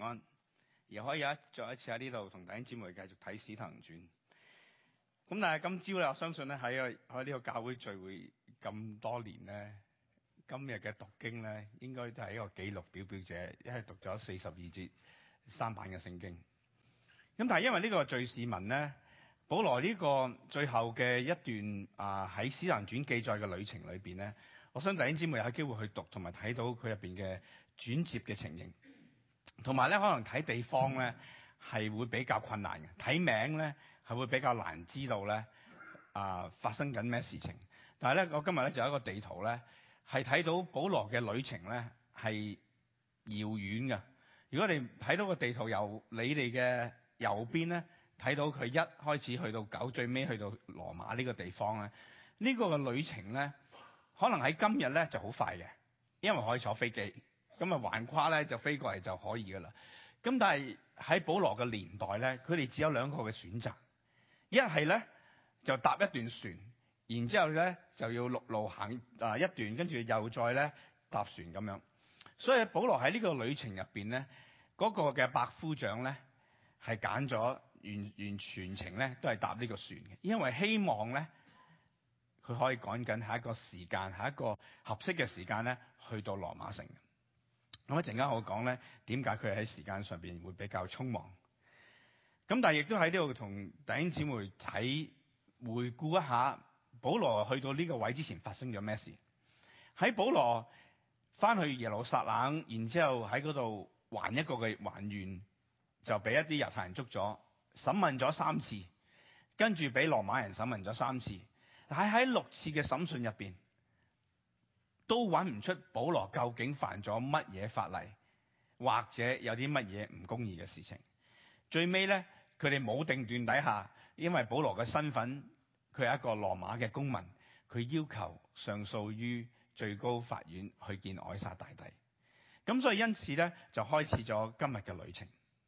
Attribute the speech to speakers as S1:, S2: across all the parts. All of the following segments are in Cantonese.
S1: 安，而可以再一次喺呢度同弟兄姊妹繼續睇《使徒行傳》。咁但係今朝咧，我相信咧喺呢個教會聚會咁多年咧，今日嘅讀經咧應該都係一個紀錄表表者，一係讀咗42節3版嘅聖經。咁但係因為呢個敘事文咧，保羅呢個最後嘅一段喺《使徒行傳》記載嘅旅程裏邊咧，我相信弟兄姊妹有機會去讀同埋睇到佢入邊嘅轉接嘅情形，同埋咧可能睇地方咧係會比較困難嘅，睇名咧係會比較難知道咧發生緊咩事情。但係咧，我今日咧就有一個地圖咧，係睇到保羅嘅旅程咧係遙遠嘅。如果你睇到個地圖由你哋嘅右邊咧，睇到佢一開始去到9，最尾去到羅馬呢個地方咧，呢個嘅旅程咧，可能喺今日咧就好快嘅，因為可以坐飛機，咁啊橫跨咧就飛過嚟就可以噶啦。咁但係喺保羅嘅年代咧，佢哋只有2個嘅選擇，一係咧就搭一段船，然之後咧就要陸路行一段，跟住又再咧搭船咁樣。所以保羅喺呢個旅程入邊咧，嗰個嘅百夫長咧係揀咗完全程咧都係搭呢個船嘅，因為希望咧佢可以趕緊下一個時間，下一個合適嘅時間咧去到羅馬城。咁一陣間我講咧點解佢喺時間上邊會比較匆忙。咁但係亦都喺呢度同弟兄姊妹回顧一下保羅去到呢個位之前發生咗咩事。喺保羅翻去耶路撒冷，然之後喺嗰度還一個嘅還願，就俾一啲猶太人捉咗，審問咗3次，跟住俾羅馬人審問咗3次。但係喺6次嘅審訊入邊，都揾唔出保羅究竟犯咗乜嘢法例，或者有啲乜嘢唔公義嘅事情。最尾咧，佢哋冇定斷底下，因為保羅嘅身份，佢係一個羅馬嘅公民，佢要求上訴於最高法院去見凱撒大帝。咁所以因此咧，就開始咗今日嘅旅程。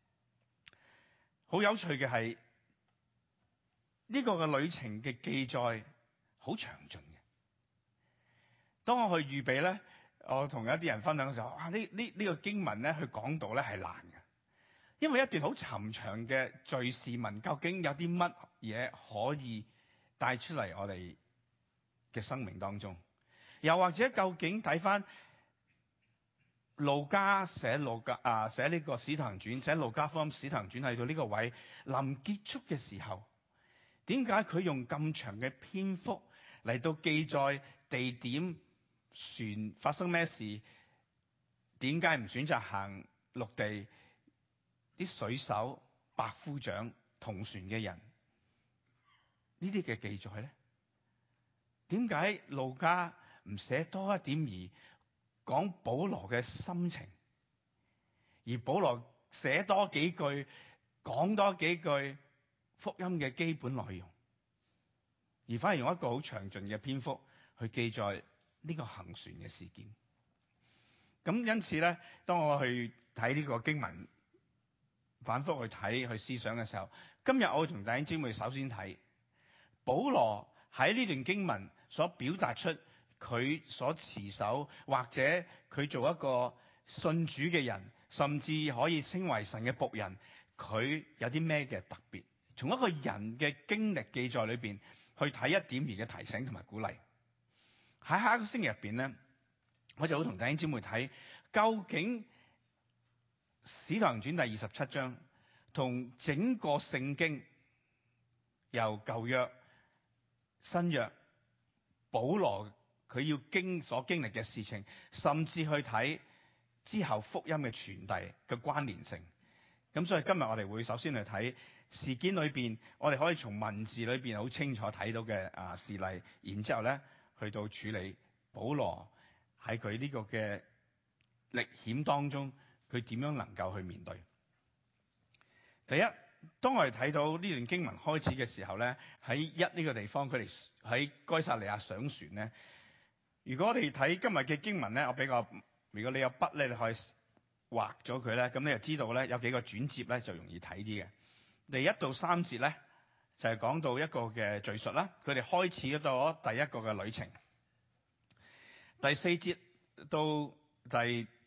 S1: 好有趣嘅係呢個嘅旅程嘅記載好詳盡嘅。當我去預備咧，我同有一啲人分享嘅時候，呢個經文咧去講道咧係難嘅，因為一段好尋長嘅敘事文，究竟有啲乜嘢可以帶出嚟我哋嘅生命當中？又或者究竟睇翻路加寫呢個使徒行傳，寫路加福音使徒行傳去到呢個位臨結束嘅時候，點解佢用咁長嘅篇幅嚟到記載地點、船發生咩事？點解唔選擇行陸地？啲水手、百夫長、同船嘅人呢啲嘅記載咧？點解路加唔寫多一點而講保羅嘅心情，而保羅寫多幾句，講多幾句福音嘅基本內容，而反而用一個好詳盡嘅篇幅去記載呢個行船嘅事件？咁因此咧，當我去睇呢個經文，反覆去睇去思想嘅時候，今日我會同弟兄姊妹首先睇保羅喺呢段經文所表達出佢所持守，或者佢做一個信主嘅人，甚至可以稱為神嘅僕人，佢有啲咩嘅特別？從一個人嘅經歷記載裏邊去睇一點而嘅提醒同埋鼓勵。喺下一個星期入邊咧，我就會同弟兄姊妹睇究竟使徒行傳第27章同整個聖經由舊約、新約，保羅佢要所經歷嘅事情，甚至去睇之後福音嘅傳遞嘅關聯性。咁所以今日我哋會首先去睇事件裏邊，我哋可以從文字裏邊好清楚睇到嘅事例，然之後咧去到處理保羅喺佢呢個嘅歷險當中，佢點樣能夠去面對。第一，當我哋睇到呢段經文開始嘅時候咧，喺呢個地方，佢哋喺該撒利亞上船咧。如果我哋睇今日嘅經文咧，如果你有筆咧，你可以畫咗佢咧，咁你就知道咧有幾個轉接咧就容易睇啲嘅。第1到3節咧就係講到一個嘅敘述啦，佢哋開始咗第一個嘅旅程。第4節到第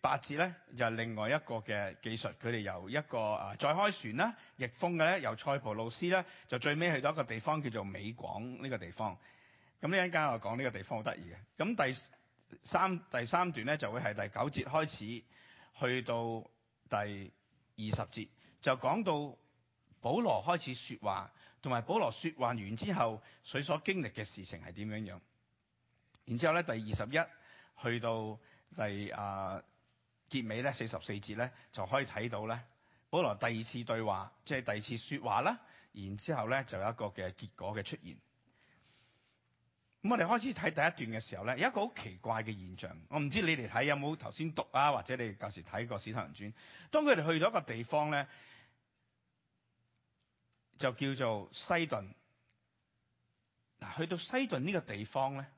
S1: 8節咧就係另外一個嘅技術，佢哋由一個再開船啦，逆風嘅咧，由塞浦路斯咧就最尾去到一個地方叫做美廣呢個地方。咁呢一陣間我講呢個地方好得意嘅。咁第三段咧就會係第9節開始，去到第20節，就講到保羅開始說話，同埋保羅說話完之後，佢所經歷嘅事情係點樣樣。然之後咧第21去到結尾咧44節咧，就可以睇到咧保羅第二次對話，即係第二次說話啦。然之後咧就有一個嘅結果嘅出現。咁我哋開始睇第一段嘅時候咧，有一個好奇怪嘅現象。我唔知你哋睇有冇頭先讀啊，或者你哋舊時睇過《使徒行傳》。當佢哋去到一個地方咧，就叫做西頓。嗱，去到西頓呢個地方咧，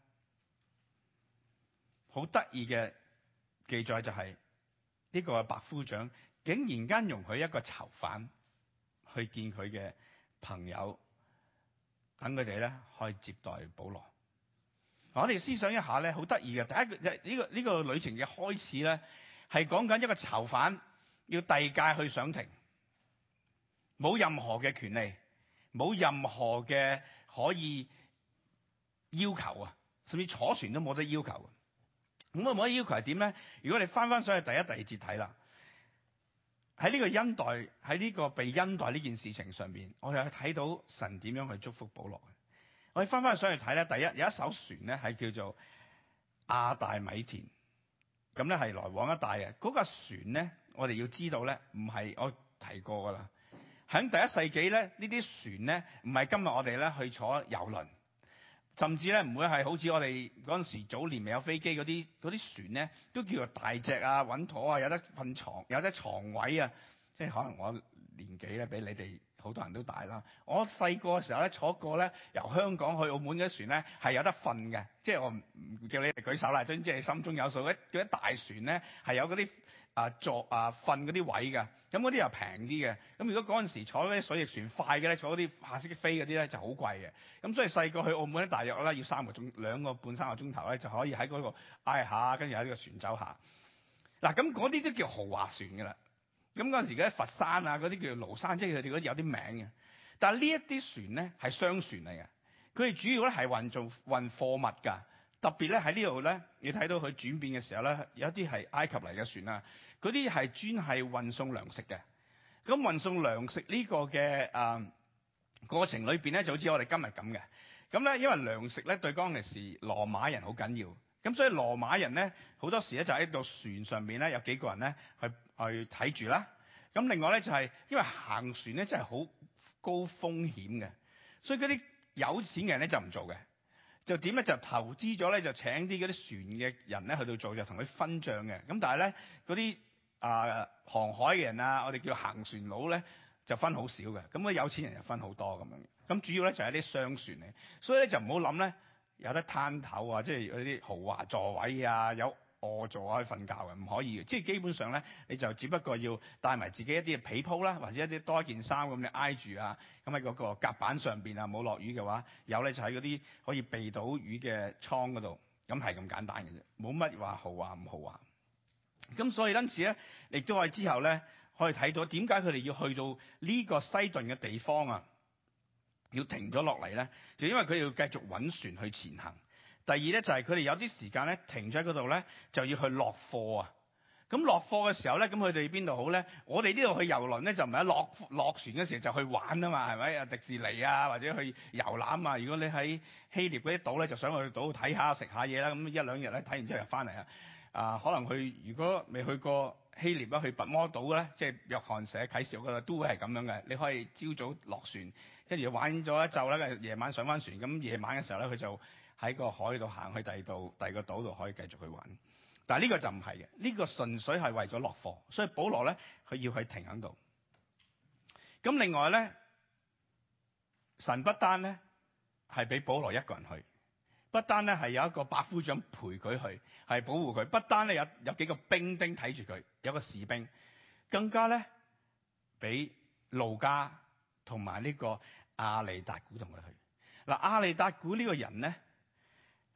S1: 好得意嘅記載就係呢個百夫長竟然間容許一個囚犯去見佢嘅朋友，等佢哋咧可以接待保羅。我哋思想一下咧，好得意嘅。第一個呢個旅程嘅開始咧，係講緊一個囚犯要遞解去上庭，冇任何嘅權利，冇任何嘅可以要求啊，甚至坐船都冇得要求。咁我冇得要求係點咧？如果你翻上去第一、第二節睇啦，喺呢個恩待，喺呢個被恩待呢件事情上邊，我哋睇到神點樣去祝福保羅。我哋翻上去睇咧，第一有一艘船咧係叫做亞大米田，咁咧係來往一帶嘅。嗰架船咧，我哋要知道咧，唔係我提過噶啦。喺第一世紀咧，呢啲船咧唔係今日我哋咧去坐遊輪，甚至咧唔會係好似我哋嗰陣時早年未有飛機嗰啲船咧，都叫做大隻啊、穩妥啊，有得瞓床、有得床位啊。即係可能我年紀咧比你哋好多人都大啦。我細個嘅時候咧坐過咧由香港去澳門嘅船咧係有得瞓嘅，即係我唔叫你哋舉手啦，總之你心中有數。嗰啲大船咧係有嗰啲坐瞓嗰啲位㗎，咁嗰啲又平啲嘅。咁如果嗰陣時坐嗰啲水翼船快嘅咧，坐嗰啲下式飛嗰啲咧就好貴嘅。咁所以細個去澳門咧，大約咧要2個半3個鐘頭咧就可以喺嗰個挨下，跟住喺呢個船走下。嗱，咁嗰啲都叫豪華船㗎啦。咁嗰陣時嗰啲佛山啊，嗰啲叫做廬山，即係佢哋嗰啲有啲名嘅。但係呢一啲船咧係商船嚟嘅，佢哋主要咧係運貨物㗎。特別咧喺呢度咧，你睇到佢轉變嘅時候咧，有一啲係埃及嚟嘅船啊，嗰啲係專係運送糧食嘅。咁運送糧食呢個嘅過程裏邊咧，就好似我哋今日咁嘅。咁咧，因為糧食咧對當其時羅馬人好緊要，咁所以羅馬人咧好多時咧就喺度船上面咧有幾個人咧去睇住啦。咁另外咧就係因為行船咧真係好高風險嘅，所以嗰啲有錢嘅人咧就唔做嘅，就點咧就投資咗咧就請啲嗰啲船嘅人咧去到做，就同佢分賬嘅。咁但係咧嗰啲航海嘅人啊，我哋叫行船佬咧就分好少嘅，咁嗰有錢人就分好多咁樣。咁主要咧就係啲商船嚟，所以咧就唔好諗咧有得攤頭啊，即係嗰啲豪華座位啊，有臥座可以瞓覺嘅，唔可以嘅。即係基本上咧，你就只不過要帶埋自己一啲嘅被鋪啦，或者一啲多一件衫咁你挨住啊，咁喺嗰個甲板上邊啊，冇落雨嘅話，有咧就喺嗰啲可以避到雨嘅倉嗰度，咁係咁簡單嘅啫，冇乜話豪華唔豪華。咁所以因此咧，亦都係之後咧可以睇到點解佢哋要去到呢個西頓嘅地方啊，要停咗落嚟咧，就因為佢要繼續揾船去前行。第二咧就係佢哋有啲時間咧停咗喺嗰度咧，就要去落貨啊。咁落貨嘅時候咧，咁佢哋邊度好咧？我哋呢度去遊輪咧就唔係落船嘅時候就去玩啊嘛，係咪啊？迪士尼啊，或者去遊覽啊。如果你喺希臘嗰啲島咧，就想去島睇下食下嘢啦。咁1-2日咧睇完之後又翻嚟啊。可能如果未去過希臘啦，去拔摩島咧，即係約翰寫啟示錄嗰度都會係咁樣嘅。你可以朝早落船，跟住玩咗一晝啦，夜晚上翻船。咁夜晚嘅時候咧，佢就喺個海度行去第二個島度可以繼續去玩。但係呢個就唔係嘅，呢個純粹係為咗落貨，所以保羅咧佢要去停喺度。咁另外咧，神不單咧係俾保羅一個人去，不單咧係有一個百夫長陪佢去，係保護佢，不單咧有幾個兵丁睇住佢，有個士兵，更加咧俾路加同埋呢個亞利達古同佢去。嗱，亞利達古呢個人咧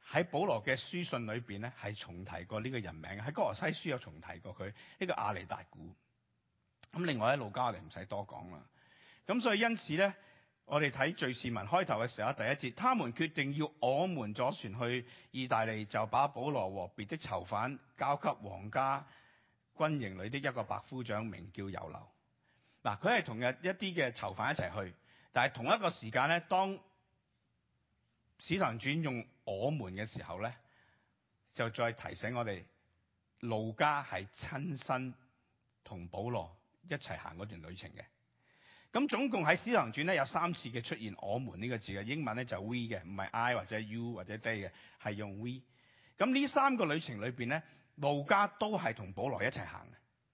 S1: 喺保羅嘅書信裏邊咧係重提過呢個人名，喺哥羅西書有重提過佢呢個亞里達古。咁另外喺路加我哋唔使多講啦。咁所以因此咧，我哋睇敘事文開頭嘅時候，第一節，他們決定要我們坐船去意大利，就把保羅和別的囚犯交給皇家軍營裏的一個百夫長，名叫有留。嗱，佢係同一啲嘅囚犯一齊去，但係同一個時間咧，當使徒行傳用我們嘅時候咧，就再提醒我哋，路加係親身同保羅一齊行嗰段旅程嘅。咁總共喺使徒行傳咧有3次嘅出現我們呢個字嘅，英文咧就 we 嘅，唔係 I 或者 you 或者 they 嘅，係用 we。咁呢3個旅程裏邊咧，路加都係同保羅一齊行嘅。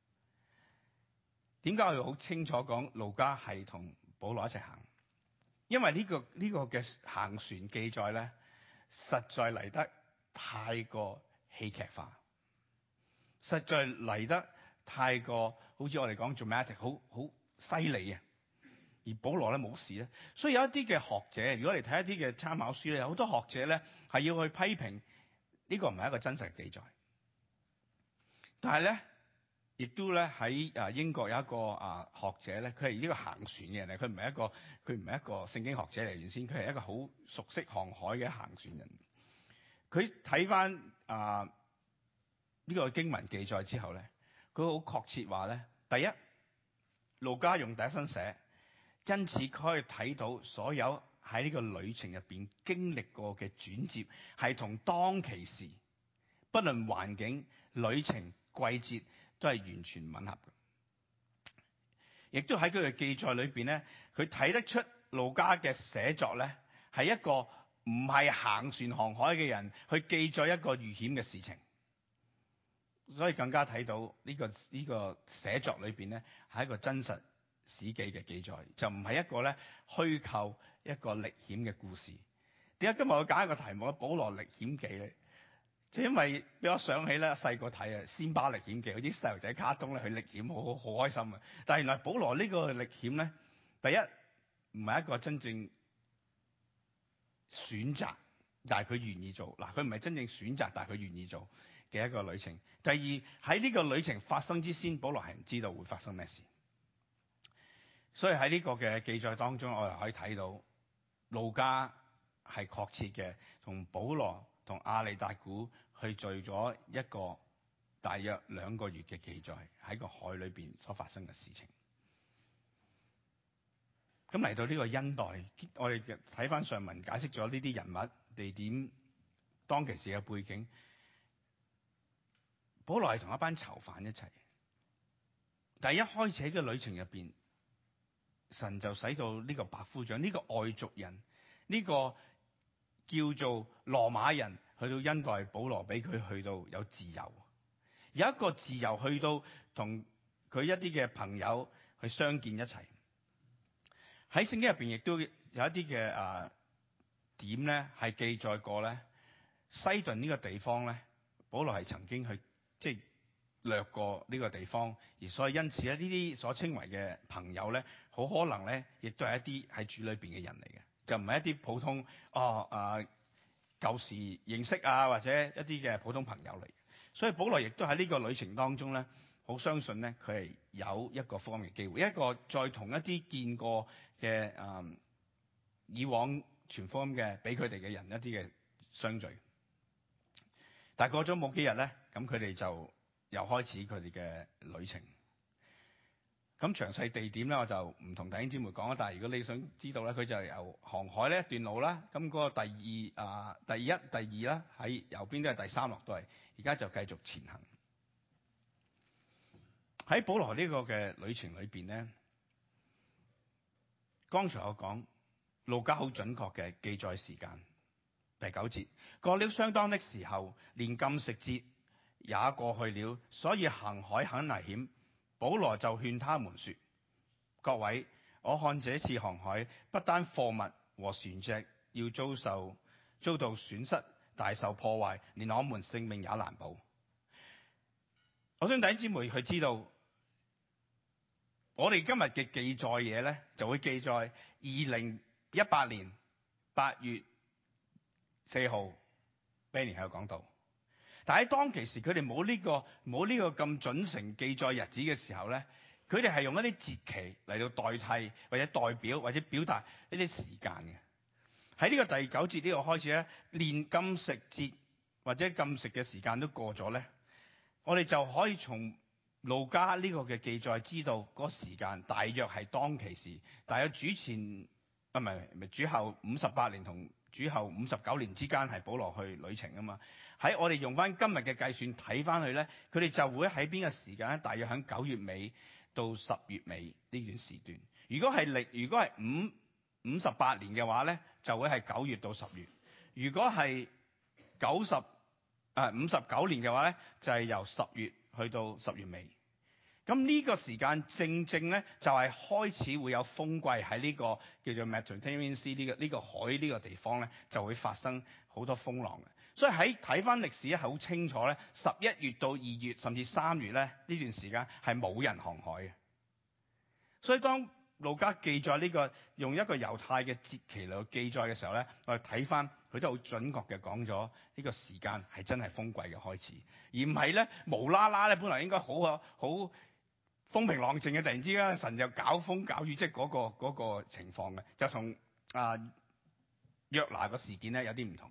S1: 點解我要好清楚講路加係同保羅一齊行？因為呢個嘅行船記載咧，實在嚟得太過戲劇化，實在嚟得太過好似我哋講 dramatic， 好犀利啊！而保羅咧冇事咧，所以有一啲嘅學者，如果你睇一啲嘅參考書咧，有好多學者咧係要去批評呢個唔係一個真實嘅記載。但係咧，亦都咧喺英國有一個學者咧，佢係呢個行船嘅人嚟，佢唔係一個聖經學者嚟，原先佢係一個好熟悉航海嘅行船人。佢睇翻呢個經文記載之後咧，佢好確切話咧，第一，路加用第一身寫，因此佢可以睇到所有喺呢個旅程入邊經歷過嘅轉折，係同當其時不論環境、旅程、季節都係完全吻合嘅。亦都喺佢嘅記載裏邊咧，佢睇得出路加嘅寫作咧係一個唔係行船航海嘅人去記載一個遇險嘅事情，所以更加睇到呢個寫作裏邊咧係一個真實史記嘅記載，就唔係一個咧虛構一個歷險嘅故事。點解今日我揀一個題目咧？保羅歷險記咧，就因為俾我想起咧細個睇《仙巴歷險記》，嗰啲細路仔卡通咧去歷險，好開心啊！但係原來保羅呢個歷險咧，第一唔係一個真正選擇，但係佢願意做。嗱，佢唔係真正選擇，但係佢願意做嘅一個旅程。第二，喺呢個旅程發生之先，保羅係唔知道會發生咩事。所以喺呢個嘅記載當中，我哋可以睇到路加係確切嘅同保羅同亞里達古去做咗一個大約2個月嘅記載，喺個海裏邊所發生嘅事情。咁嚟到呢個恩代，我哋睇翻上文解釋咗呢啲人物、地點、當其時嘅背景。保羅係同一班囚犯一齊，但係一開始嘅旅程入邊，神就使到呢個百夫長，呢個外族人，呢個叫做羅馬人，去到恩待保羅，俾佢去到有自由，有一個自由去到同佢一啲嘅朋友去相見一齊。喺聖經入邊亦都有一啲嘅點咧，係記載過咧，西頓呢個地方咧，保羅係曾經去即係掠過呢個地方，而所以因此咧，呢啲所稱為嘅朋友咧，好可能咧，亦都係一啲喺主裏邊嘅人嚟嘅，就唔係一啲普通舊時認識或者一啲嘅普通朋友嚟。所以保羅亦都喺呢個旅程當中咧，好相信咧，佢係有一個福音嘅機會，一個再同一啲見過嘅以往傳福音嘅俾佢哋嘅人一啲嘅相聚。但係過咗冇幾日咧，咁佢哋就又開始佢哋嘅旅程。咁詳細地點咧，我就唔同弟兄姊妹講啦。但係如果你想知道咧，佢就係由航海呢一段路啦。咁嗰個第一、第二啦，喺右邊都係第3落都係。而家就繼續前行。喺保羅呢個嘅旅程裏邊咧，剛才我講路加好準確嘅記載時間。第9節，過了相當的時候，連禁食節也過去了，所以行海很危險。保羅就勸他們說：各位，我看這次航海不單貨物和船隻要遭到損失，大受破壞，連我們性命也難保。我想弟兄姊妹去知道，我哋今日嘅記載嘢咧，就會記載2018年8月4號 Benny 喺度講道。但喺當其時，佢哋冇呢個咁準繩記載日子嘅時候咧，佢哋係用一啲節期嚟到代替或者代表或者表達呢啲時間嘅。喺呢個第9節呢度開始咧，連禁食節或者禁食嘅時間都過咗咧，我哋就可以從路加呢個嘅記載知道嗰個時間大約係當其時，大約主前唔係主後58年同主後59年之間係保羅去旅程啊嘛。喺我哋用翻今日嘅計算睇翻去咧，佢哋就會喺邊個時間咧？大約喺9月尾到10月尾呢段時段。如果係58年嘅話咧，就會係9月到10月。如果係59年嘅話咧，就係由10月去到10月尾。咁呢個時間正正咧，就係開始會有風季喺呢個叫做 Mediterranean Sea 呢個海呢個地方咧，就會發生好多風浪嘅。所以喺睇翻歷史係好清楚咧，11月到2月甚至3月咧呢段時間係冇人航海嘅。所以當路加記載呢個用一個猶太嘅節期嚟記載嘅時候咧，我哋睇翻佢都好準確嘅講咗呢個時間係真係風季嘅開始，而唔係咧無啦啦咧本來應該好風平浪靜嘅，突然之間神就搞風搞雨，即係嗰個情況嘅，就同約拿個事件咧有啲唔同。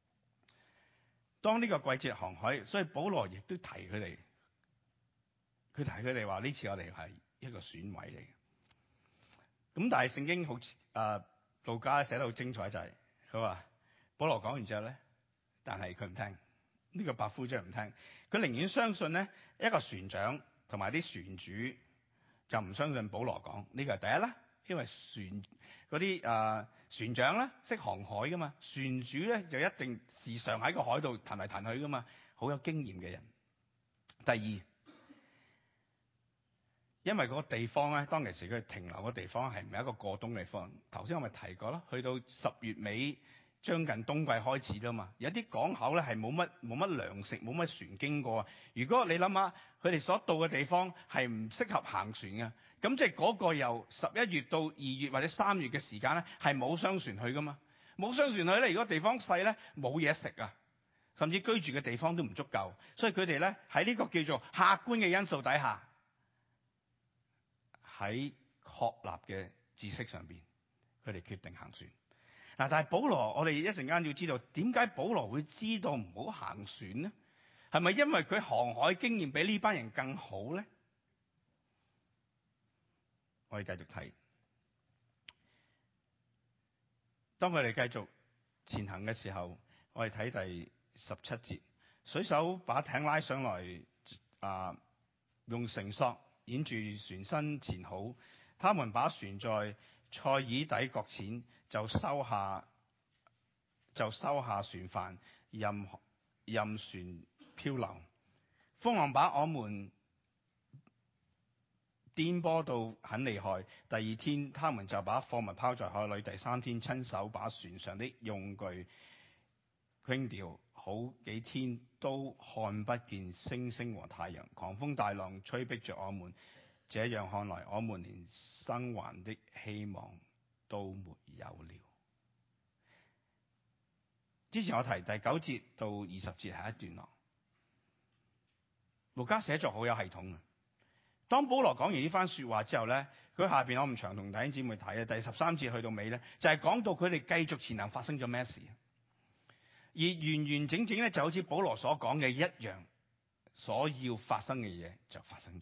S1: 當呢個季節航海，所以保羅亦都提佢哋，佢提佢哋話呢次我哋係一個選位嚟嘅。咁但係聖經好路加寫得好精彩，就係佢話保羅講完之後咧，但係佢唔聽，呢個百夫長唔聽，佢寧願相信咧一個船長同埋啲船主，就唔相信保羅講。呢個係第一啦，因為嗰啲船長咧識航海噶嘛，船主咧就一定時常喺個海度騰嚟騰去噶嘛，好有經驗嘅人。第二，因為嗰個地方咧，當其時佢停留嘅地方係唔係一個過冬嘅地方？頭先我咪提過啦，去到10月尾，將近冬季開始啦嘛，有啲港口咧係冇乜糧食，冇乜船經過。如果你諗下，佢哋所到嘅地方係唔適合行船嘅，咁即係嗰個由11月到2月或者3月嘅時間咧，係冇商船去噶嘛。冇商船去咧，如果地方細咧，冇嘢食啊，甚至居住嘅地方都唔足夠，所以佢哋咧喺呢個叫做客觀嘅因素底下，喺確立嘅知識上邊，佢哋決定行船。嗱，但係保羅，我哋一陣間要知道點解保羅會知道唔好行船呢？係咪因為佢航海經驗比呢班人更好咧？我哋繼續睇，當佢哋繼續前行嘅時候，我哋睇第17節，水手把艇拉上來，用繩索掩住船身前好，他們把船在塞爾底擱淺，就收下船帆，任船漂流。風浪把我們顛簸到很厲害。第二天，他們就把貨物拋在海裏。第三天，親手把船上的用具傾掉，好幾天都看不見星星和太陽。狂風大浪催逼着我們，這樣看來，我們連生還的希望都沒有了。之前我提第9節到20節係一段落，路加寫作好有系統嘅。當保羅講完呢番說話之後咧，佢下邊我唔長同弟兄姊妹睇啊，第13節去到尾咧，就係講到佢哋繼續前行發生咗咩事，而完完整整咧就好似保羅所講嘅一樣，所要發生嘅嘢就發生咗。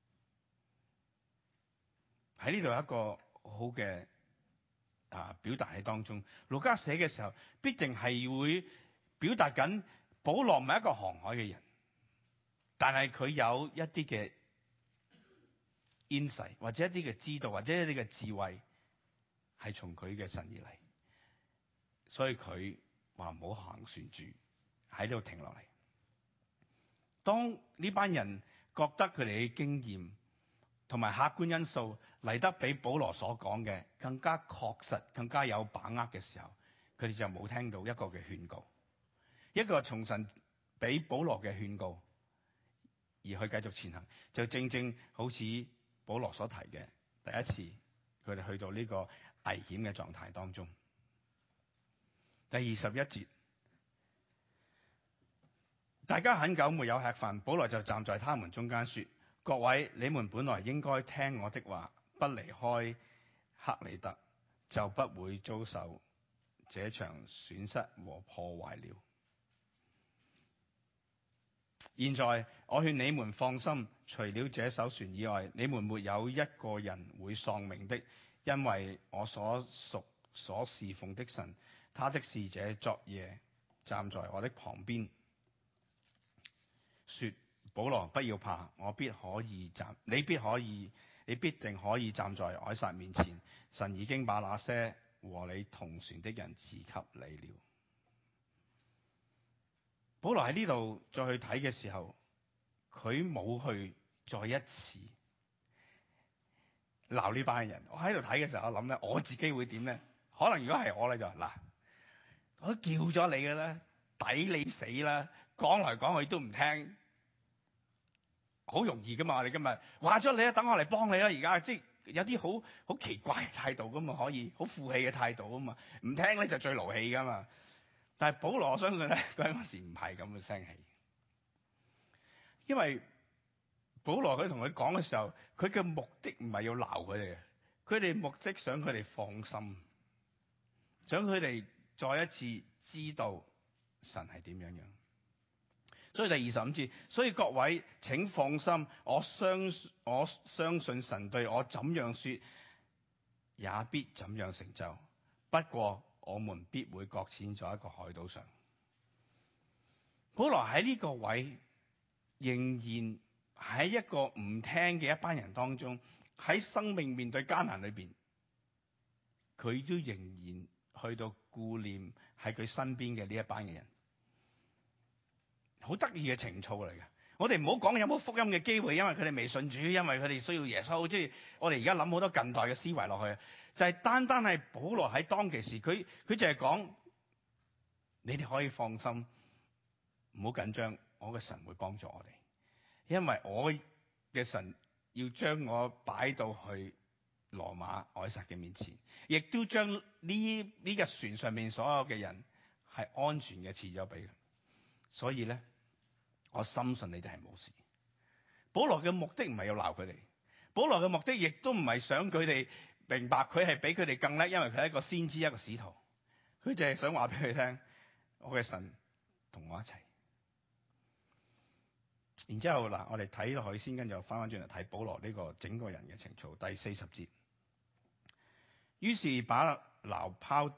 S1: 喺呢度有一個好嘅表達喺當中，路加寫嘅時候必定係會表達緊保羅唔係一個航海嘅人，但係佢有一啲嘅insight或者一啲嘅知道或者一啲嘅智慧係從佢嘅神而嚟，所以佢話唔好行船住，喺度停落嚟。當呢班人覺得佢哋嘅經驗同埋客觀因素嚟得比保羅所講嘅更加確實、更加有把握嘅時候，佢哋就冇聽到一個嘅勸告，一個從神俾保羅嘅勸告，而去繼續前行，就正正好似保羅所提嘅第一次，佢哋去到呢個危險嘅狀態當中。第21節， 大家很久沒有吃飯，保羅就站在他們中間說：各位，你們本來應該聽我的話，不離開克里特，就不會遭受這場損失和破壞了。現在我勸你們放心，除了這艘船以外，你們沒有一個人會喪命的，因為我所侍奉的神，他的使者昨夜站在我的旁邊，說：保羅，不要怕，你必定可以站在凱撒面前。神已經把那些和你同船的人賜給你了。保羅喺呢度再去睇嘅時候，佢冇去再一次鬧呢班人。我喺度睇嘅時候，我諗咧，我自己會點咧？可能如果係我咧，就嗱，我都叫咗你嘅啦，抵你死啦！講嚟講去都唔聽，好容易噶嘛？我哋今日話咗你啦，等我嚟幫你啦。而家即係有啲好奇怪嘅態度噶嘛，可以好負氣嘅態度啊嘛，唔聽咧就最勞氣噶嘛。但係保羅，我相信咧，嗰陣時唔係咁嘅聲氣，因為保羅佢同佢講嘅時候，佢嘅目的唔係要鬧佢哋嘅，佢哋目的想佢哋放心，想佢哋再一次知道神係點樣樣。所以第25節，所以各位請放心，我相信神對我怎樣說，也必怎樣成就。不過我們必會擱淺在一個海島上。保羅喺呢個位仍然喺一個唔聽嘅一班人當中，喺生命面對艱難裏邊，佢都仍然去到顧念喺佢身邊嘅呢一班嘅人。好得意嘅情操嚟嘅。我哋唔好講有冇福音嘅機會，因為佢哋未信主，因為佢哋需要耶穌。即係我哋而家諗好多近代嘅思維落去，就係單係保羅喺當其時，佢就係講，你哋可以放心，唔好緊張，我嘅神會幫助我哋，因為我嘅神要將我擺到去羅馬凱撒嘅面前，亦都將呢個船上面所有嘅人係安全嘅賜咗俾佢。所以咧，我深信你哋係冇事。保羅嘅目的唔係要鬧佢哋，保羅嘅目的亦都唔係想佢哋明白佢係比佢哋更叻，因為佢係一個先知，一個使徒。佢就係想話俾佢聽，我嘅神同我一齊。然之後嗱，我哋睇落去先，跟住翻轉嚟睇保羅呢個整個人嘅情操。第40節，於是把錨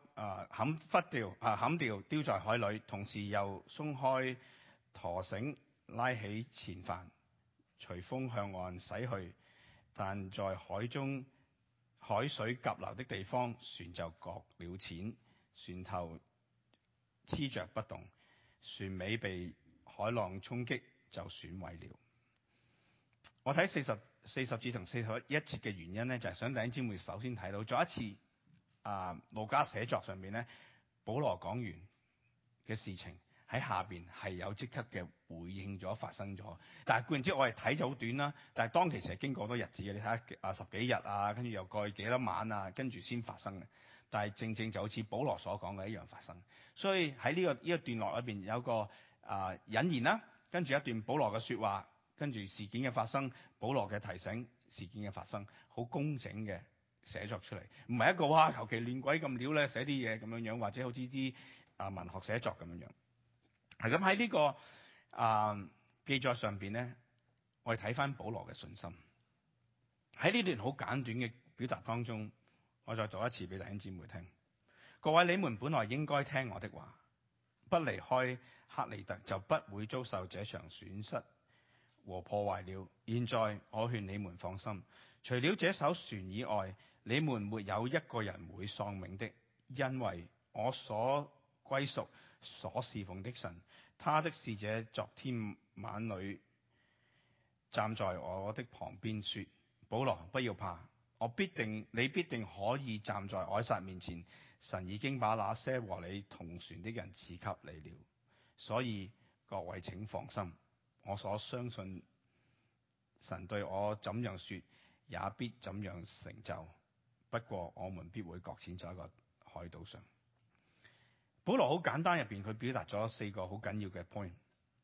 S1: 砍掉，丟在海裏，同時又鬆開舵繩，拉起前帆，隨風向岸駛去。但在海水急流的地方，船就擱了淺，船頭黐着不動，船尾被海浪衝擊，就損毀了。我睇40節同41節嘅原因咧，就係想弟兄姊妹首先睇到，再一次路加寫作上面咧，保羅講完嘅事情喺下邊係有即刻嘅回應咗，發生咗。但係固然之我哋睇就好短啦，但係當其實係經過好多日子嘅，你睇下10幾日啊，跟住又過去幾多晚啊，跟住先發生嘅。但係正正就好似保羅所講嘅一樣發生。所以喺呢個段落裏邊有個引言啦，跟住一段保羅嘅說話，跟住事件嘅發生，保羅嘅提醒，事件嘅發生，好工整嘅寫作出嚟，唔係一個哇求其亂鬼咁料咧寫啲嘢咁樣樣，或者好似啲文學寫作咁樣樣。係咁喺呢個記載上邊咧，我哋睇翻保羅嘅信心。喺呢段好簡短嘅表達當中，我再讀一次俾弟兄姊妹聽。各位，你們本來應該聽我的話，不離開克里特，就不會遭受這場損失和破壞了。現在我勸你們放心，除了這艘船以外，你們沒有一個人會喪命的，因為我所歸屬、所侍奉的神，他的使者昨天晚裏站在我的旁邊說：保羅，不要怕，你必定可以站在凱撒面前。神已經把那些和你同船的人賜給你了。所以各位請放心，我所相信神對我怎樣說，也必怎樣成就。不過我們必會擱淺在一個海島上。保羅好簡單，入邊佢表達咗4個好緊要嘅 point。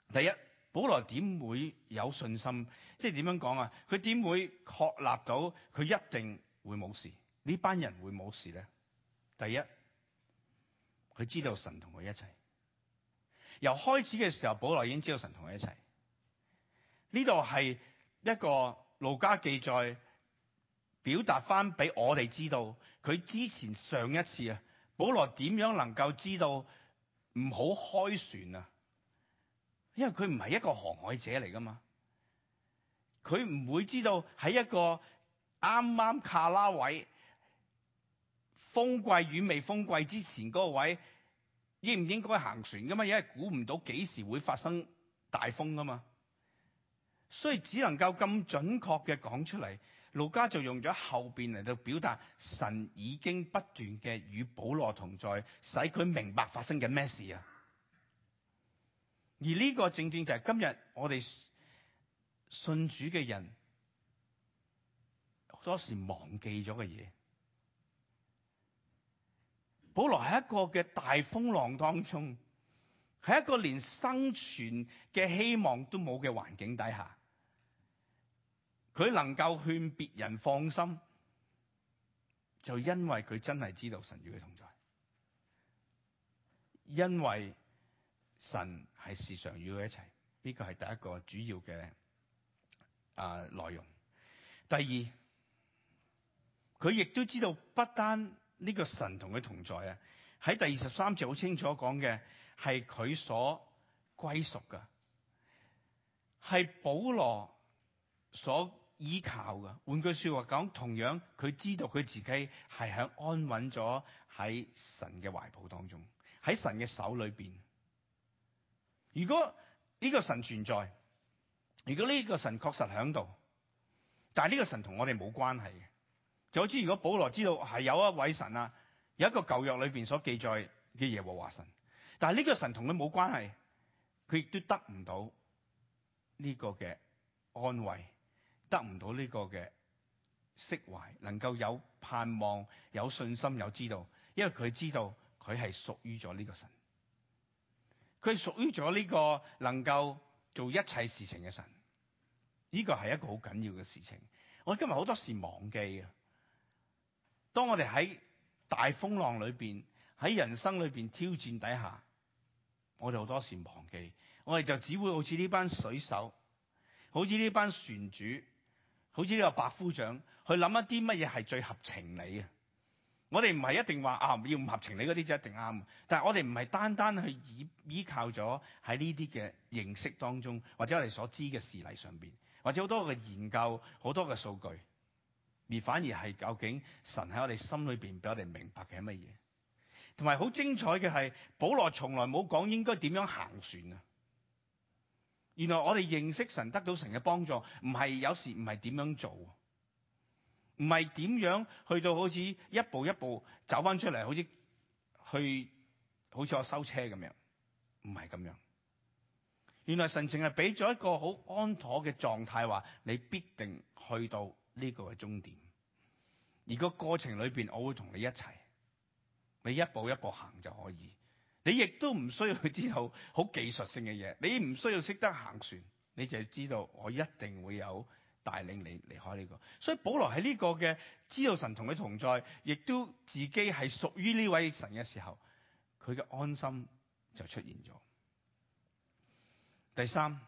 S1: 第一，保羅點會有信心？即係點樣講啊？佢點會確立到佢一定會冇事？呢班人會冇事咧？第一，佢知道神同佢一齊。由開始嘅時候，保羅已經知道神同佢一齊。呢度係一個路加記載，表達翻俾我哋知道，佢之前上一次啊，保羅點樣能夠知道唔好開船啊？因為佢唔係一個航海者嚟噶嘛，佢唔會知道喺一個啱啱卡拉位風季與未風季之前嗰個位應唔應該行船噶嘛，因為估唔到幾時會發生大風噶嘛，所以只能夠咁準確嘅講出嚟。路加就用咗後邊嚟到表達神已經不斷嘅與保羅同在，使佢明白發生緊咩事啊。而呢個正正就係今日我哋信主嘅人好多時忘記咗嘅嘢。保羅喺一個嘅大風浪當中，喺一個連生存嘅希望都冇嘅環境底下，佢能夠勸別人放心，就因為佢真係知道神與佢同在，因為神係時常與佢一齊。呢個係第一個主要嘅內容。第二，佢亦都知道不單呢個神同佢同在啊，喺第23節好清楚講嘅係佢所歸屬嘅，係保羅所依靠嘅。換句說話講，同樣佢知道佢自己係響安穩咗喺神嘅懷抱當中，喺神嘅手裏邊。如果呢個神存在，如果呢個神確實響度，但係呢個神同我哋冇關係嘅，就好似如果保羅知道係有一位神啊，有一個舊約裏邊所記載嘅耶和華神，但係呢個神同佢冇關係，佢亦都得唔到呢個嘅安慰，得唔到呢個嘅釋懷，能夠有盼望、有信心、有知道，因為佢知道佢係屬於咗呢個神，佢係屬於咗呢個能夠做一切事情嘅神。呢個係一個好緊要嘅事情。我今日好多時忘記啊，當我哋喺大風浪裏邊，喺人生裏邊挑戰底下，我哋好多時忘記，我哋就只會好似呢班水手，好似呢班船主，好似呢個百夫長，去諗一啲乜嘢係最合情理啊。我哋唔係一定話要唔合情理嗰啲就一定啱，但係我哋唔係單單去依靠咗喺呢啲嘅認識當中，或者我哋所知嘅事例上邊，或者好多嘅研究、好多嘅數據，而反而係究竟神喺我哋心裏邊俾我哋明白嘅係乜嘢。同埋好精彩嘅係，保羅從來冇講應該點樣行船啊。原來我哋認識神、得到神嘅幫助，唔係有時唔係點樣做，唔係點樣去到好似一步一步走翻出嚟，好似我修車咁樣，唔係咁樣。原來神淨係俾咗一個好安妥嘅狀態，話你必定去到呢個嘅終點，而個過程裏邊我會同你一齊，你一步一步行就可以。你亦都唔需要去知道好技術性嘅嘢，你唔需要識得行船，你就知道我一定會有帶領你離開呢個。所以保羅喺呢個嘅知道神同佢同在，亦都自己係屬於呢位神嘅時候，佢嘅安心就出現咗。第三，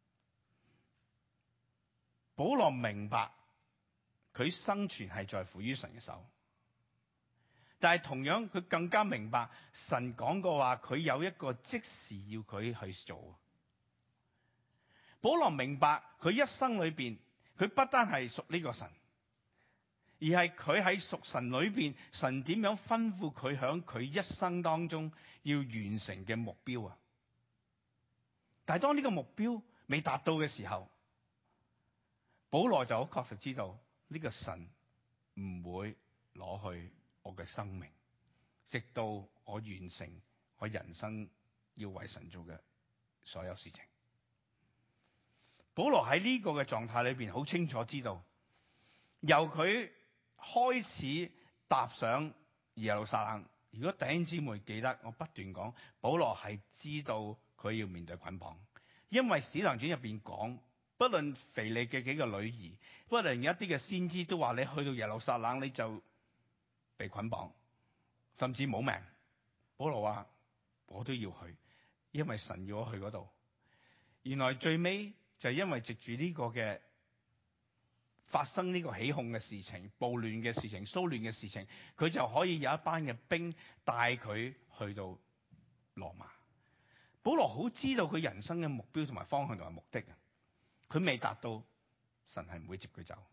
S1: 保羅明白佢生存係在乎於神嘅手，但係同樣佢更加明白神講過話，佢有一個即時要佢去做。保羅明白佢一生裏邊，佢不單係屬呢個神，而係佢喺屬神裏邊，神點樣吩咐佢響佢一生當中要完成嘅目標啊！但係當呢個目標未達到嘅時候，保羅就好確實知道呢個神唔會攞去我嘅生命，直到我完成我人生要為神做嘅所有事情。保羅喺呢個嘅狀態裏邊，好清楚知道，由佢開始踏上耶路撒冷。如果弟兄姊妹記得，我不斷講，保羅係知道佢要面對捆綁， 因為使徒行傳入邊講，不論腓利嘅幾個女兒，不論一啲嘅先知都話你去到耶路撒冷你就被捆綁，甚至冇命。保羅話我都要去，因為神要我去嗰度。原來最尾就係因為藉住呢個嘅發生呢個起哄嘅事情、暴亂嘅事情、騷亂嘅事情，佢就可以有一班嘅兵帶佢去到羅馬。保羅好知道佢人生嘅目標同埋方向同埋目的，佢未達到，神係唔會接佢走。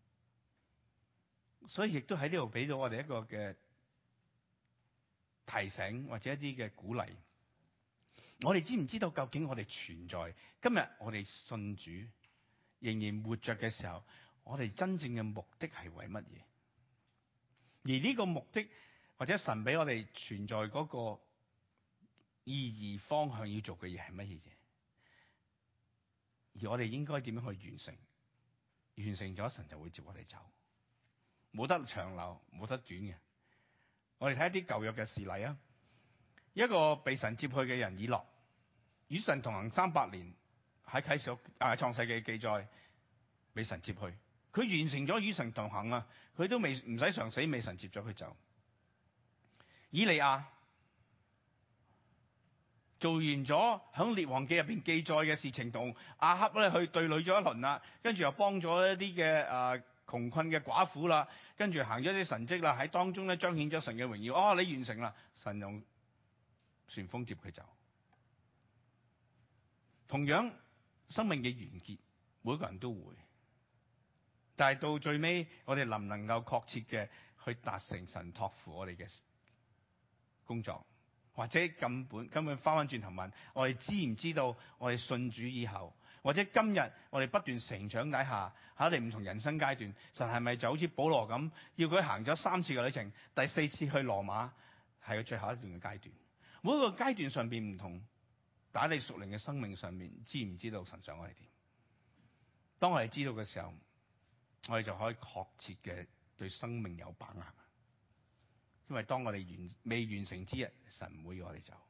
S1: 所以亦都喺呢度俾到我哋一個嘅提醒或者一啲嘅鼓勵。我哋知唔知道究竟我哋存在今日我哋信主仍然活着嘅時候，我哋真正嘅目的係為乜嘢？而呢個目的或者神俾我哋存在嗰個意義方向要做嘅嘢係乜嘢？而我哋應該點樣去完成？完成咗，神就會接我哋走，冇得長留，冇得短嘅。我哋睇一啲舊約嘅事例啊，一個被神接去嘅人以諾，與神同行300年，喺啟示創世記記載，被神接去，佢完成咗與神同行啊，佢都未唔使嘗死，未神接咗佢走。以利亞做完咗響列王記入邊記載嘅事情，同亞哈咧去對壘咗一輪啦，跟住又幫咗一啲嘅窮困嘅寡婦啦，跟住行咗啲神蹟啦，喺當中咧彰顯咗神嘅榮耀。哦，你完成啦，神用旋風接佢走。同樣生命嘅完結，每個人都會，但係到最尾，我哋能唔能夠確切嘅去達成神託付我哋嘅工作？或者根本翻轉頭問我哋知唔知道我哋信主以後，或者今日我哋不斷成長底下，喺我哋唔同人生階段，神係咪就好似保羅咁，要佢行咗3次嘅旅程，第4次去羅馬係佢最後一段嘅階段。每一個階段上邊唔同，但喺你屬靈嘅生命上面，知唔知道神想我哋點？當我哋知道嘅時候，我哋就可以確切嘅對生命有把握。因為當我哋未完成之日，神唔會要我哋走。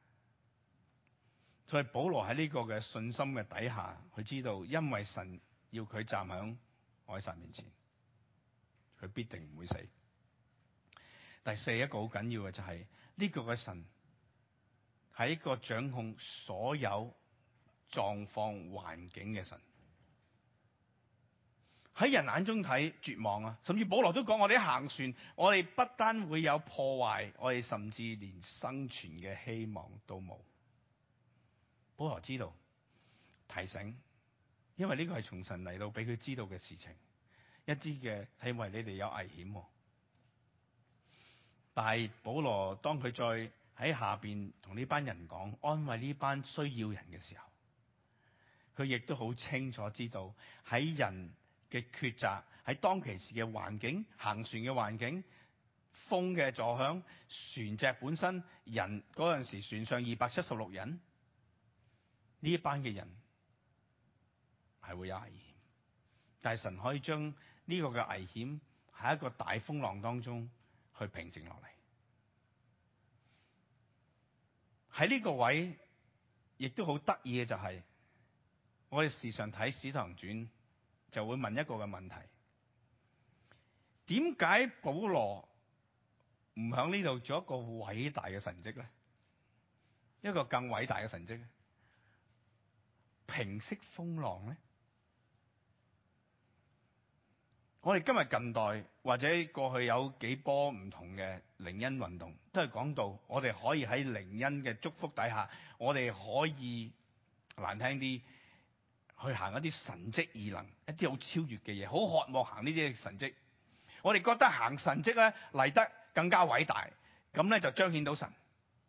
S1: 所以保羅喺呢個嘅信心嘅底下，佢知道因為神要佢站喺愛神面前，佢必定唔會死。第四一個好緊要嘅就係呢個嘅神係一個掌控所有狀況環境嘅神。喺人眼中睇絕望啊，甚至保羅都講，我哋行船，我哋不單會有破壞，我哋甚至連生存嘅希望都冇。保羅知道提醒，因為呢個係從神嚟到俾佢知道嘅事情，一啲嘅係為你哋有危險。但係保羅當佢再喺下邊同呢班人講，安慰呢班需要人嘅時候，佢亦都好清楚知道喺人嘅抉擇，喺當其時嘅環境，行船嘅環境，風嘅助響，船隻本身，人嗰陣時船上276人，呢一班嘅人係會有危險，但係神可以將呢個嘅危險喺一個大風浪當中去平靜落嚟。喺呢個位亦都好得意嘅就係，我哋時常睇《使徒行傳》，就會問一個嘅問題：點解保羅唔響呢度做一個偉大嘅神蹟咧？一個更偉大嘅神蹟，平息風浪咧？我哋今日近代或者過去有幾波唔同嘅靈恩運動，都係講到我哋可以喺靈恩嘅祝福底下，我哋可以難聽啲去行一啲神蹟異能，一啲好超越嘅嘢，好渴望行呢啲神蹟。我哋覺得行神蹟咧嚟得更加偉大，咁咧就彰顯到神。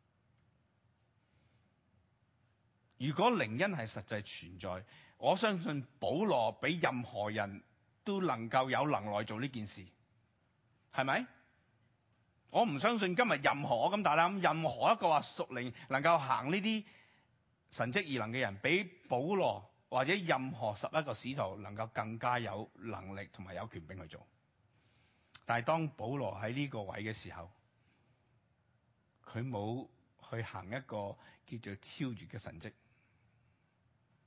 S1: 如果靈恩係實際存在，我相信保羅比任何人都能夠有能耐做呢件事，係咪？我唔相信今日任何咁大膽，任何一個話屬靈能夠行呢啲神蹟異能嘅人，比保羅或者任何11個使徒能夠更加有能力同埋有權柄去做。但係當保羅喺呢個位嘅時候，佢冇去行一個叫做超越嘅神蹟，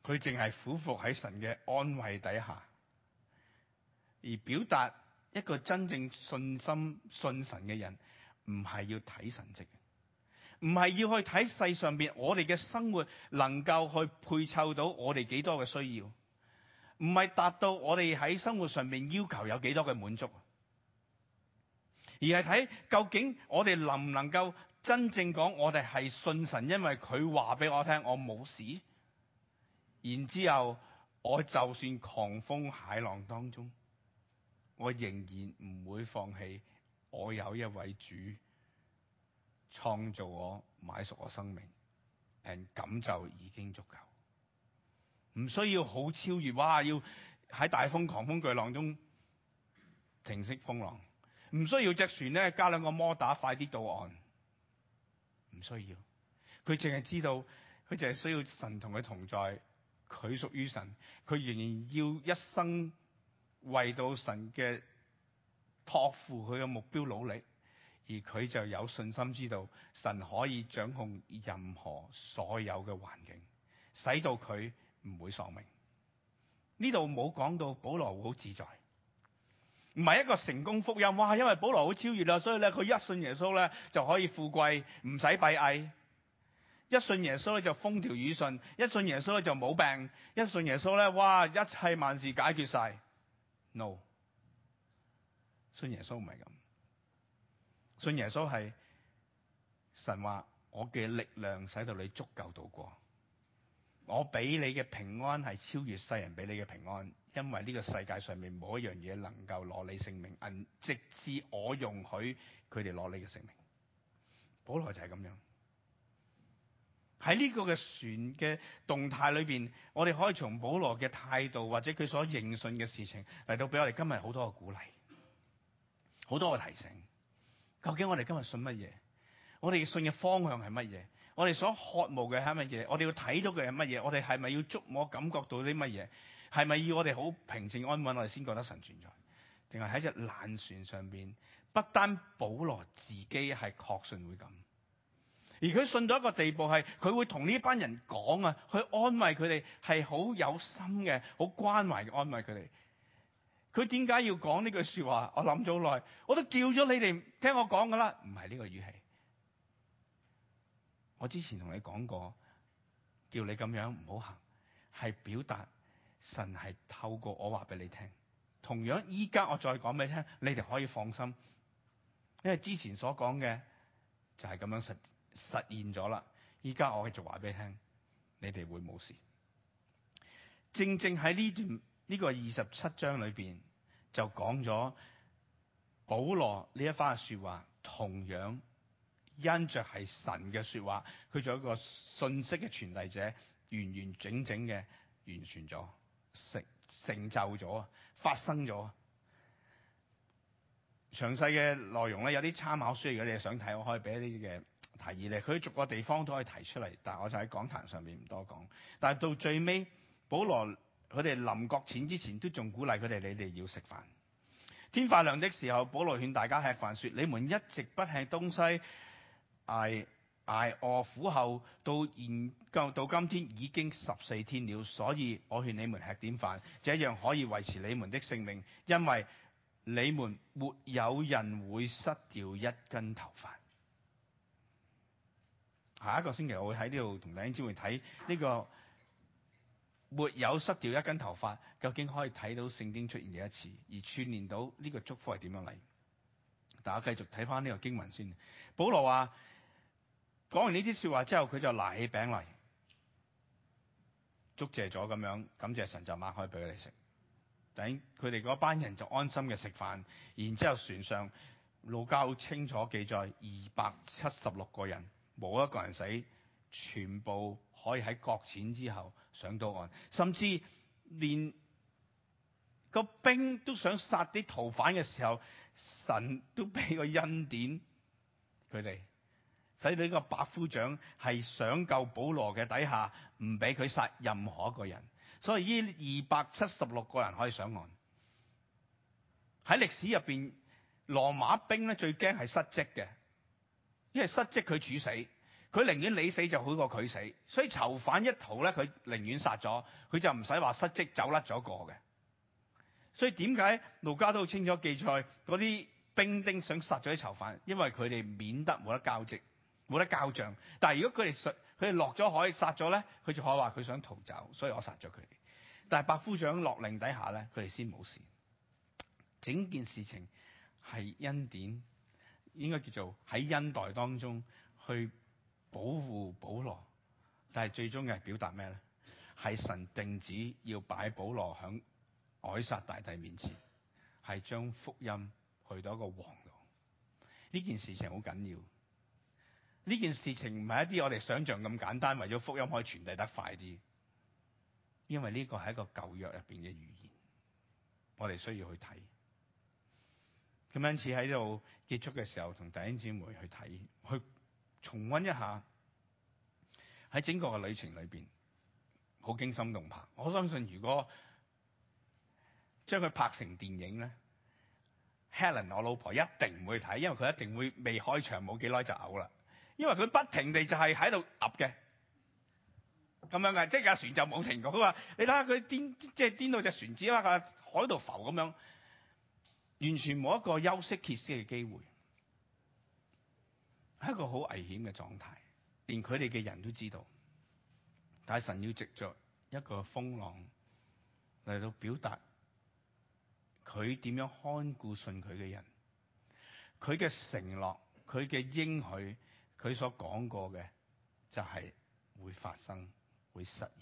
S1: 佢淨係俯伏喺神嘅安慰底下，而表達一個真正信心信神嘅人，唔係要睇神蹟，唔係要去睇世上邊我哋嘅生活能夠去配湊到我哋幾多嘅需要，唔係達到我哋喺生活上面要求有幾多嘅滿足，而係睇究竟我哋能唔能夠真正講我哋係信神，因為佢話俾我聽我冇事，然之後我就算狂風駭浪當中，我仍然唔會放棄我有一位主創造我買贖我生命，咁就已經足夠，唔需要好超越，哇！要喺大風狂風巨浪中停息風浪，唔需要隻船咧加兩個摩打快啲到岸，唔需要。佢淨係知道，佢淨係需要神同佢同在，佢屬於神，佢仍然要一生為到神嘅託付佢嘅目標努力，而佢就有信心知道神可以掌控任何所有嘅環境，使到佢唔會喪命。呢度冇講到保羅好自在，唔係一個成功福音。哇！因為保羅好超越啦，所以咧佢一信耶穌咧就可以富貴，唔使閉翳。一信耶穌咧就風調雨順，一信耶穌咧就冇病，一信耶穌咧哇一切萬事解決晒。No， 信耶穌唔係咁，信耶穌係神話我嘅力量使到你足夠度過。我俾你嘅平安係超越世人俾你嘅平安，因為呢個世界上面冇一樣嘢能夠攞你性命，直至我容許佢哋攞你嘅性命。保羅就係咁樣。喺呢個嘅船嘅動態裏邊，我哋可以從保羅嘅態度或者佢所認信嘅事情嚟到俾我哋今日好多嘅鼓勵，好多嘅提醒。究竟我哋今日信乜嘢？我哋信嘅方向係乜嘢？我哋所渴慕嘅係乜嘢？我哋要睇到嘅係乜嘢？我哋係咪要觸摸感覺到啲乜嘢？係咪要我哋好平靜安穩，我哋先覺得神存在？定係喺隻爛船上邊？不單保羅自己係確信會咁，而佢信到一個地步係，佢會同呢班人講啊，去安慰佢哋，係好有心嘅，好關懷嘅安慰佢哋。佢點解要講呢句說話？我諗咗好耐，我都叫咗你哋聽我講噶啦，唔係呢個語氣。我之前同你講過，叫你咁樣唔好行，係表達神係透過我話俾你聽。同樣依家我再講俾你聽，你哋可以放心，因為之前所講嘅就係咁樣實現咗啦。依家我繼續話俾你聽，你哋會冇事。正正喺呢個27章裏邊就講咗保羅呢一番說話，同樣因着係神嘅說話，佢做一個信息嘅傳遞者，完完整整嘅完全咗，成就咗，發生咗。詳細嘅內容咧，有啲參考書，如果你係想睇，我可以俾一啲嘅提議你。佢逐個地方都可以提出嚟，但係我就喺講壇上面唔多講。但係到最尾，保羅佢哋臨擱淺之前，都仲鼓勵佢哋：你哋要食飯。天快亮的時候，保羅勸大家吃飯，說：你們一直不吃東西，挨餓苦候，到今天已經14天了。所以我勸你們吃點飯，這樣可以維持你們的性命，因為你們沒有人會失掉一根頭髮。下一個星期我會喺呢度同弟兄姊妹睇呢個沒有失掉一根頭髮，究竟可以睇到聖經出現嘅一次，而串聯到呢個祝福係點樣嚟？大家繼續睇翻呢個經文先。保羅話講完呢啲說話之後，佢就拿起餅嚟，祝謝咗咁樣，感謝神就擘開俾佢哋食。等佢哋嗰班人就安心嘅食飯，然之後船上路加好清楚記載276個人，冇一個人死，全部可以喺擱淺之後上到岸，甚至連個兵都想殺啲逃犯嘅時候，神都俾個恩典佢哋，使到呢個百夫長係想救保羅嘅底下，唔俾佢殺任何一個人。所以呢276個人可以上岸。喺歷史入邊，羅馬兵咧最驚係失職嘅，因為失職佢處死， 佢寧願你死就好過佢死，所以囚犯一逃咧，佢寧願殺咗，佢就唔使話失職走甩咗個嘅。所以點解路加都好清楚記載嗰啲兵丁想殺咗啲囚犯，因為佢哋免得冇得交職，冇得交賬。但係如果佢哋落咗海殺咗咧，佢就可以話佢想逃走，所以我殺咗佢哋。但係百夫長落令底下咧，佢哋先冇事。整件事情係恩典，應該叫做喺恩待當中去保護保羅，但係最終嘅係表達咩咧？係神定旨要擺保羅響凱撒大帝面前，係將福音去到一個王度。呢件事情好緊要。呢件事情唔係一啲我哋想象咁簡單，為咗福音可以傳遞得快啲。因為呢個係一個舊約入邊嘅預言，我哋需要去睇。咁因此喺度結束嘅時候，同弟兄姊妹去睇，去重溫一下喺整個嘅旅程裏邊，好驚心動魄。我相信如果將佢拍成電影咧 ，Helen 我老婆一定唔會睇，因為佢一定會未開場冇幾耐就嘔啦，因為佢不停地就係喺度噏嘅，咁樣嘅，即架船就冇停過。佢話你睇下佢顛到隻船只喺個海度浮咁樣，完全冇一個休息歇息嘅機會，係一個好危險嘅狀態，連佢哋嘅人都知道。但係神要藉着一個風浪嚟到表達佢點樣看顧信佢嘅人，佢嘅承諾，佢嘅應許，佢所講過嘅就係會發生，會實現，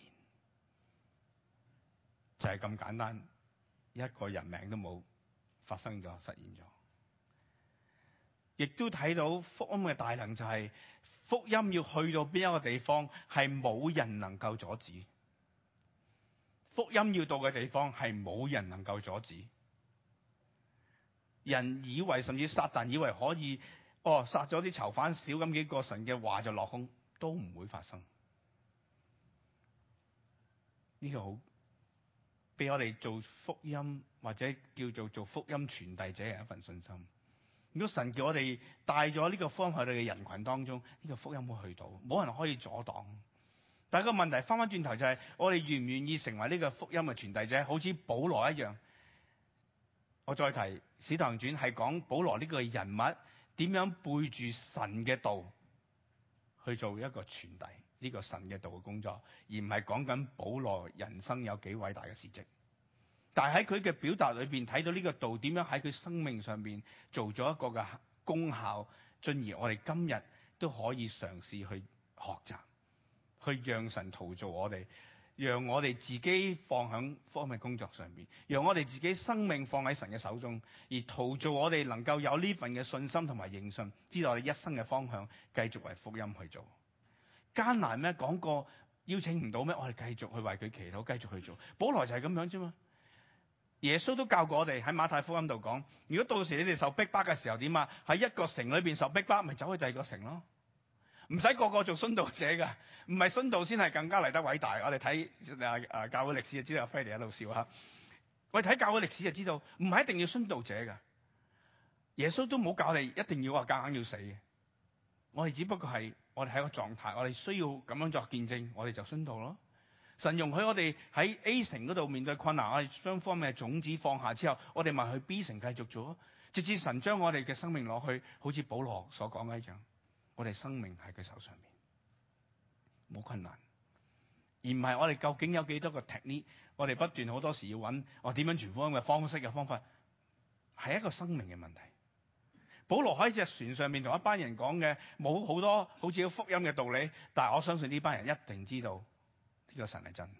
S1: 就係咁簡單，一個人命都冇，發生咗，實現咗。亦都睇到福音嘅大能，就係福音要去到邊一個地方，係冇人能夠阻止。福音要到嘅地方，係冇人能夠阻止。人以為，甚至撒旦以為可以，殺咗啲囚犯少咁幾個，神嘅話就落空，都唔會發生。呢個好俾我哋做福音或者叫做福音傳遞者嘅一份信心。如果神叫我哋帶咗呢個福音去到嘅人群當中，呢個福音會去到，冇人可以阻擋。但係個問題翻返轉頭就係，我哋願唔願意成為呢個福音嘅傳遞者？好似保羅一樣。我再提《使徒行傳》係講保羅呢個人物點樣背住神嘅道去做一個傳遞呢個神嘅道嘅工作，而唔係講緊保羅人生有幾偉大嘅事蹟。但係喺佢嘅表達裏邊睇到呢個道點樣喺佢生命上邊做咗一個嘅功效，進而我哋今日都可以嘗試去學習，去讓神陶造我哋，讓我哋自己放喺福音嘅工作上邊，讓我哋自己生命放喺神嘅手中，而陶造我哋能夠有呢份嘅信心同埋認信，知道我哋一生嘅方向繼續為福音去做。艱難咩？講過邀請唔到咩？我哋繼續去為佢祈禱，繼續去做。保羅就係咁樣啫嘛。耶穌都教過我哋喺馬太福音度講，如果到時你哋受逼迫嘅時候點啊？喺一個城裏邊受逼迫，咪走去第二個城咯。唔使個個做殉道者噶，唔係殉道先係更加嚟得偉大。我哋睇教會歷史就知道，菲利喺度笑吓。我哋睇教會歷史就知道，唔係一定要殉道者噶。耶穌都冇教你一定要話夾硬要死嘅。我哋只不過係我哋喺個狀態，我哋需要咁樣作見證，我哋就殉道咯。神容許我哋喺 A 城嗰度面對困難，我哋將方面嘅種子放下之後，我哋咪去 B 城繼續做，直至神將我哋嘅生命攞去，好似保羅所講嘅一樣，我哋生命喺佢手上面，冇困難，而唔係我哋究竟有幾多個 technique， 我哋不斷好多時要揾我點樣傳福音嘅方式嘅方法，係一個生命嘅問題。保羅喺隻船上面同一班人講嘅冇好多好似福音嘅道理，但係我相信呢班人一定知道。呢個神係真，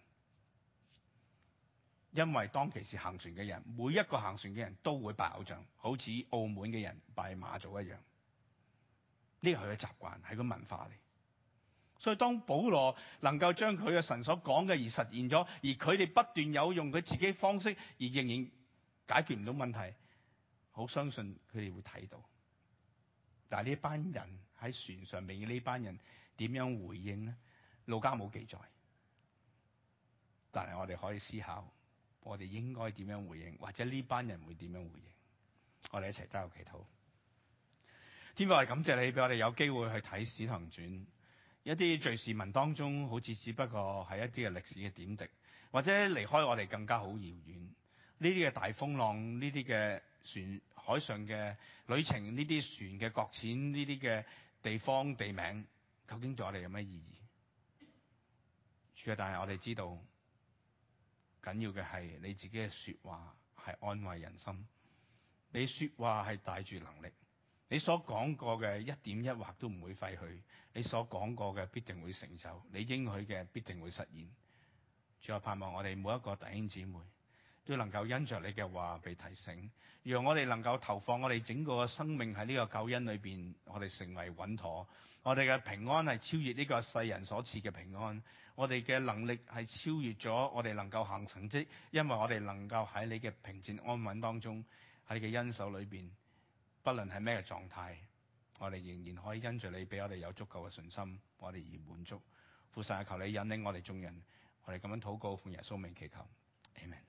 S1: 因為當其時行船嘅人，每一個行船嘅人都會拜偶像，好似澳門嘅人拜媽祖一樣。呢個係佢嘅習慣，係個文化嚟。所以當保羅能夠將佢嘅神所講嘅而實現咗，而佢哋不斷有用佢自己方式，而仍然解決唔到問題，好相信佢哋會睇到。但係呢班人喺船上面嘅呢班人點樣回應呢？路加冇記載。但係我哋可以思考，我哋應該點樣回應，或者呢班人會點樣回應？我哋一齊加入祈禱。天父，我哋感謝你俾我哋有機會去睇《使徒行傳》， 一啲敘事文當中，好似只不過係一啲嘅歷史嘅點滴，或者離開我哋更加好遙遠。呢啲嘅大風浪，呢啲嘅船海上嘅旅程，呢啲船嘅擱淺，呢啲嘅地方地名，究竟對我哋有咩意義？主啊，但係我哋知道，緊要嘅係你自己嘅說話係安慰人心，你說話係帶住能力，你所講過嘅一點一畫都唔會廢去，你所講過嘅必定會成就，你應許嘅必定會實現。主啊，盼望我哋每一個弟兄姊妹都能夠因着你嘅話被提醒，讓我哋能夠投放我哋整個生命喺呢個救恩裏邊，我哋成為穩妥。我哋嘅平安係超越呢個世人所賜嘅平安，我哋嘅能力係超越咗我哋能夠行成績，因為我哋能夠喺你嘅平靜安穩當中，喺你嘅恩手裏邊，不論係咩狀態，我哋仍然可以因着你俾我哋有足夠嘅信心，我哋而滿足。父神，求你引領我哋眾人，我哋咁樣禱告，奉耶穌名祈求，阿們。